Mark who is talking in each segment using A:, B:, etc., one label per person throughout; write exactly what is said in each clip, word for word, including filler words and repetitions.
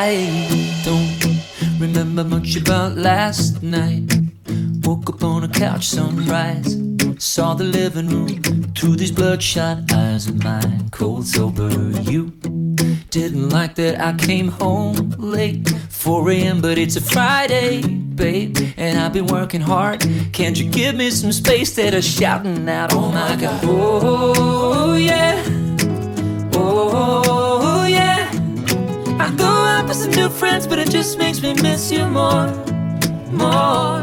A: I don't remember much about last night. Woke up on a couch, sunrise. Saw the living room through these bloodshot eyes of mine. Cold sober, you didn't like that I came home late, four a.m. but it's a Friday, babe, and I've been working hard. Can't you give me some space? That are shouting out, oh my God. Oh yeah, oh yeah. I go out with some new friends, but it just makes me miss you more, more.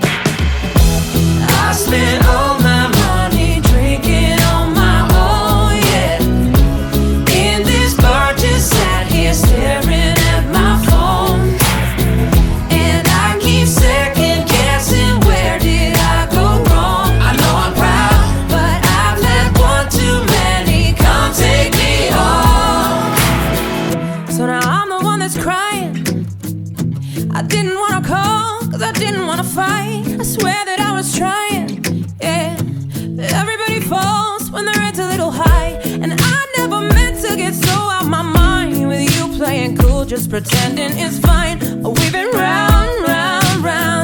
A: I spent all my money drinking on my own, yeah. In this bar, just sat here staring at my phone, and I keep second guessing, where did I go wrong? I know I'm proud, but I've let one too many come take me home. So now I'm the one that's crying. I didn't wanna call, cause I didn't wanna fight. I swear that I was trying, yeah. Everybody falls when their head's a little high, and I never meant to get so out my mind. With you playing cool, just pretending it's fine. We've been round, round, round